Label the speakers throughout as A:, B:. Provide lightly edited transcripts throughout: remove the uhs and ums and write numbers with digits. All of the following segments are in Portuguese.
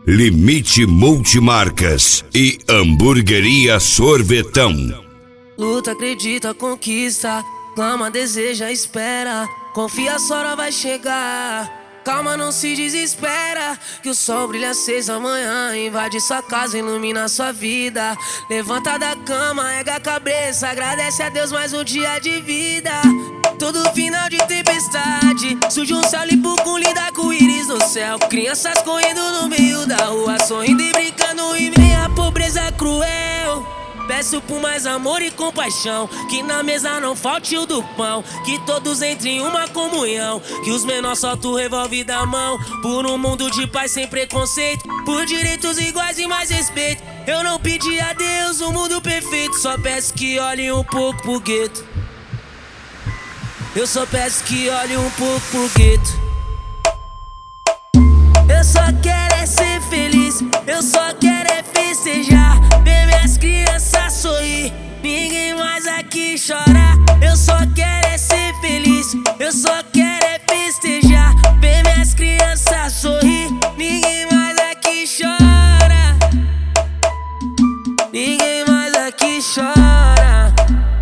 A: Limite Multimarcas e Hamburgueria Sorvetão.
B: Luta, acredita, conquista, clama, deseja, espera, confia, a hora vai chegar. Calma, não se desespera, que o sol brilha às 6 da manhã, invade sua casa, ilumina sua vida. Levanta da cama, erga a cabeça, agradece a Deus mais um dia de vida. Todo final de tempestade, surge um céu limpo com lindo arco-íris no céu. Crianças correndo no meio da rua, sorrindo e brincando em meio à pobreza cruel. Peço por mais amor e compaixão, que na mesa não falte o do pão, que todos entrem em uma comunhão, que os menores soltam o revólver da mão. Por um mundo de paz sem preconceito, por direitos iguais e mais respeito. Eu não pedi a Deus um mundo perfeito, só peço que olhe um pouco pro gueto. Eu só peço que olhe um pouco pro gueto. Eu só quero é ser feliz, eu só quero é festejar, ver minhas crianças sorrir, ninguém mais aqui chorar. Eu só quero é ser feliz, eu só quero é festejar, ver minhas crianças sorrir, ninguém mais aqui chora. Ninguém mais aqui chora.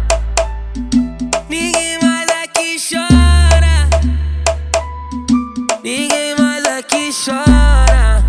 B: Ninguém mais aqui chora. Ninguém mais aqui chora.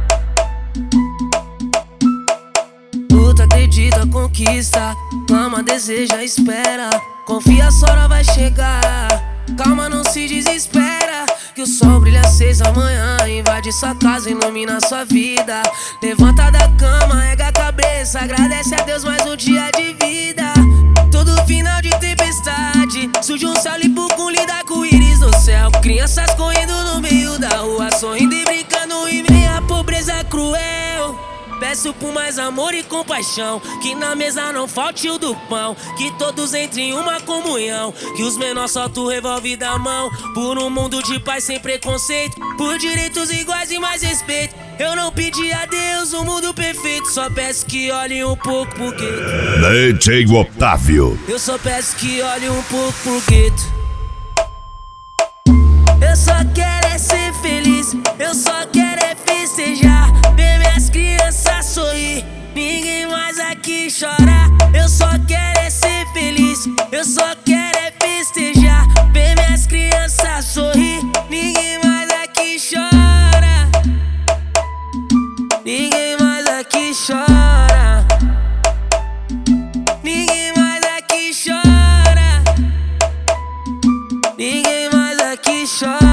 B: Luta, acredita, conquista, clama, deseja, espera, confia, a hora vai chegar. Calma, não se desespera, que o sol brilha às 6 da manhã, invade sua casa, ilumina sua vida. Levanta da cama, erga a cabeça, agradece a Deus mais um dia de vida. Todo final de tempestade, surge um céu limpo com lindo arco-íris no céu. Crianças correndo no meio da rua, sorrindo e brincando em meio à pobreza cruel. Peço por mais amor e compaixão, que na mesa não falte o do pão, que todos entrem em uma comunhão, que os menores soltam o revólver da mão. Por um mundo de paz sem preconceito, por direitos iguais e mais respeito. Eu não pedi a Deus um mundo perfeito, só peço que olhe um pouco pro gueto.
A: DJ Otávio.
B: Eu só peço que olhe um pouco pro gueto. Eu só quero é ser feliz, eu só quero é festejar, ver minhas crianças sorrir, ninguém mais aqui chorar. Eu só quero é ser feliz, eu só quero é festejar, ver minhas crianças sorrir, ninguém mais aqui chora. Ninguém mais aqui chora. Ninguém mais aqui chora. Ninguém mais aqui chora.